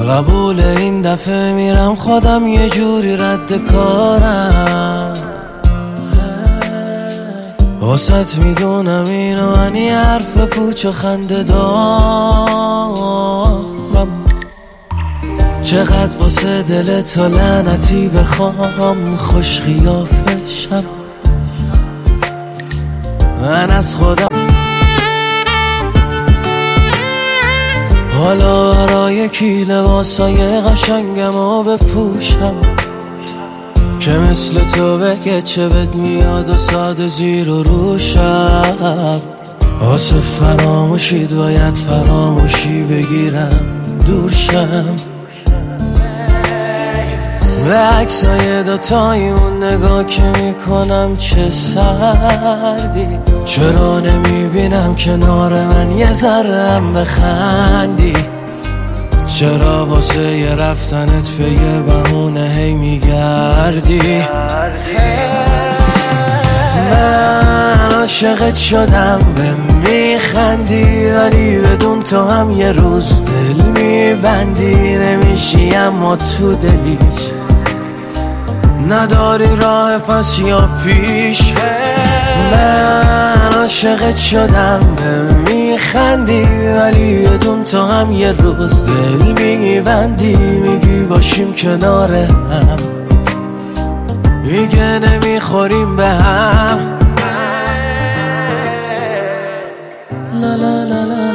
قبول این دفعه میرم خودم یه جوری رد کارم، واسط میدونم اینو انی حرف پوچ و خنده دارم. چقدر واسه دلت تا لعنتی بخوام خوش خیافشم، من از خودم حالا برای کی لباسای قشنگمو بپوشم که مثل تو بگه چه بد میاد و ساده زیر و روشم. واسه فراموشید باید فراموشی بگیرم دورشم. به عکسای دوتایمون نگاه که میکنم چه سردی، چرا نمیبینم کنار من یه ذره‌ام بخندی؟ چرا واسه یه رفتنت به یه بهونه هی میگردی؟ من عاشقت شدم به میخندی، ولی بدون تو هم یه روز دل میبندی. نمیشی اما تو دلیش نداری راه پس یا پیش. من عاشقت شدم به میخندی، ولی بدون تو هم یه روز دل میبندی. میگی باشیم کنار هم، میگه نمیخوریم به هم. لا لا لا لا